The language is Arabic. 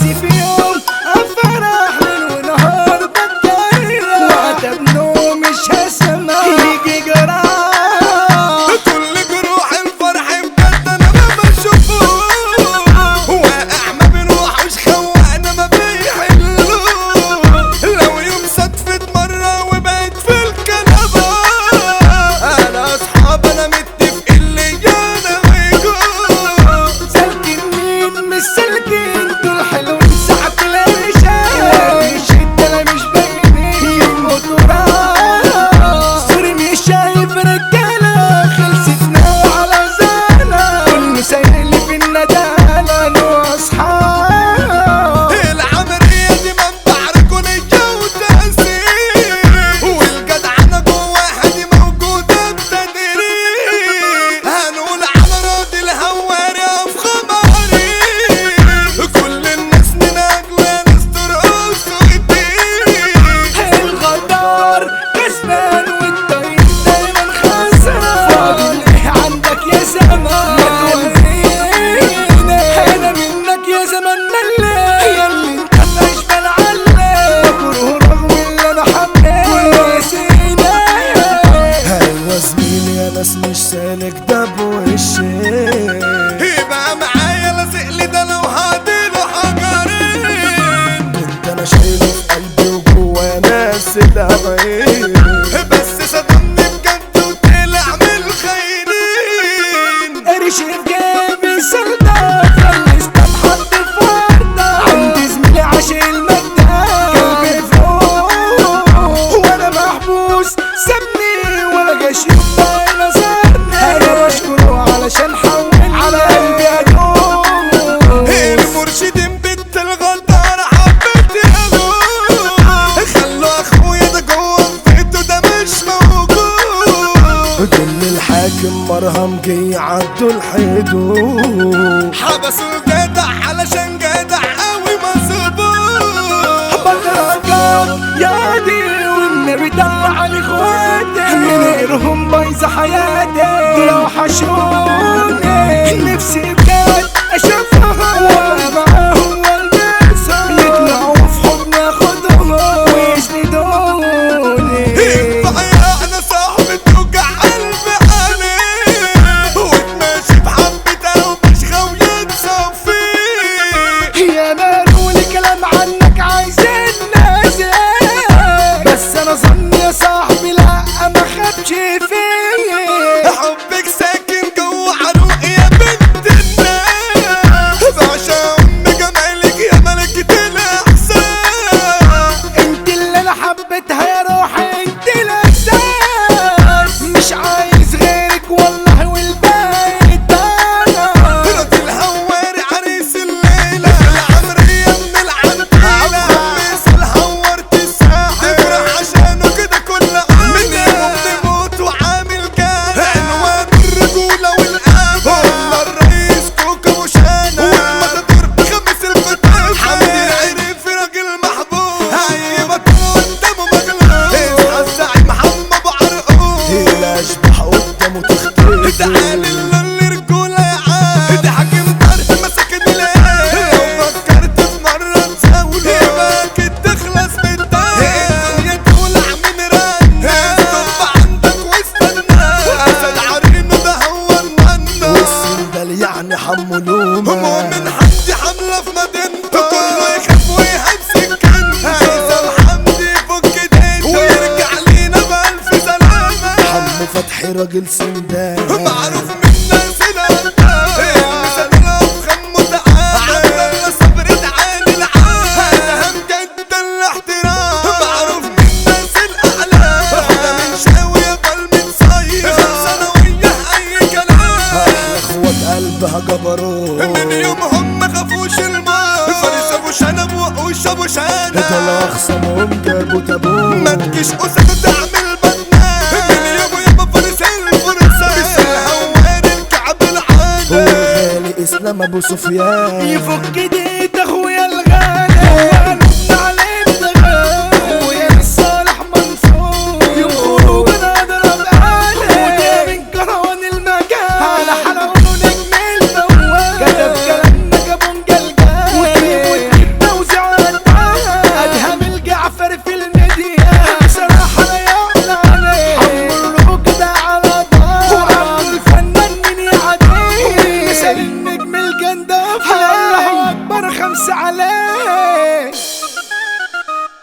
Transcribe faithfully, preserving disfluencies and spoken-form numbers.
نفسي في يوم افرح ليل ونهار بتضايق وعتب نوم مش هسمع يجي جراح كل جروح الفرح بجد انا ما بشوفه واقع ما بنروحوش خوقنا ما بيحلوه لو يوم صدفت مرة وبقيت في الكنبة انا اصحاب انا متفقين لي انا ويجوه سالكين مين مش سالكين دول حلوين ساعة العشاء الشدة لا مش باينين يموتوا راح سوري مش شايف رجالة خلصت ناوي على زانة كل سايق اللي في الندالة نو أصحاب العمرية دي منبع ركنية وتأثير والجدعنة جوا واحد موجودة بتدريب هنقول على راضي الهواري أفخم عريق كل الناس من أجل نستر أسودين الغدار كسبان والطيب دايما خسران فاضل ايه عندك يا زمان ما تورينا انا منك يا زمان مليت يا اللي انت مش بنعلق بكره رغم اللي انا حبيت ونسينا ايوه زميلي يا ناس مش سالك ده بوشي يبقى معايا لازق لي ده لو هديله حجرين كنت انا شايله في قلبي وجوا ناس تعبانين بس صدمني بجد وطلع من الخاينين قرش في جيبي سلطة خلصت بحط في وردة عندي زميلي عاشق المادة قلبي فوق وانا محبوس سابني ولا جاش يبقى نظرني انا بشكره علشان حولني على قلبي ادوم المرشدين بنت الغدارة حبيت أقول خلوا أخويا ده جوا في بيته ده مش موجود كل الحاكم مرهم جاي عدوا الحدود حبسوا الجدع علشان جدع قوي مظبوط بغرقان يا دي والنبي طلع اخواتي من غيرهم بايظه حياتي دول وحشوني نفسي بجد اشوفهم وانا معاهم والبسهم يطلعوا في حضني اخدهم ويسندوني ضيعنا صاحبي توجع قلبي عليه وتماشي بحبة ومش غاوية تصفيه يا مالولي كلام عنك عايزين نازل بس انا ظني يا صاحبي لا ما خدش فيه حبك ساكن جوا عروق يا بنت الناس بعشق ام جمالك يا ملكة الاحساس انت اللي انا حبيتها يا روحي انت الاحساس مش عايز غيرك والله والباقي طالع راضي الهواري عريس الليلة العمرية من العنتيلة مثل هورت الساحة تفرح عشانه كده كل عام من يوم بموت وعامل جارح عنوان الرجولة والأمل قلنا الرئيس كوكا وشانا والمتدور بخمس القتال حمدي العريف راجل محبوب هيبة قدامه مغلوب اصحى الزعيم محمد ابو عرقوب الاشباح قدامه تختفي تعال اللي رجولة يا عام ده حاكم طرد مساكن العين لو فكرت في مرة تزاوله يبقى اكيد تخلص من الدنيا يا تولع من رن استوب عندك واستنى اسد عرينه ده هو المنى والسندال يعني حملومه مؤمن حد حملة في مدينته كله يخاف ويهاب سكنته هيثم حمدي يفك ديته ويرجع لينا بألف سلامة حمو فتحي راجل سندال معروف من ناس الأندال المثال الأفخم متعال عبد الله صبري تعالي العال أهم جدا الاحترام معروف من ناس الأعلام احنا من شاوي قلب متصير ثانوية أي كلام اخوات قلبها جبروت من يومهم ما خافوش الموت فارس أبو شنب وقوش أبو شنب ده لو اخصمهم جابوا تابوت ما تجيش أسد تعمل بنات من يومه يابا فارس الفرسان بس الهوان الكعب العالي والغالي اسلام ابو سفيان يفك ديت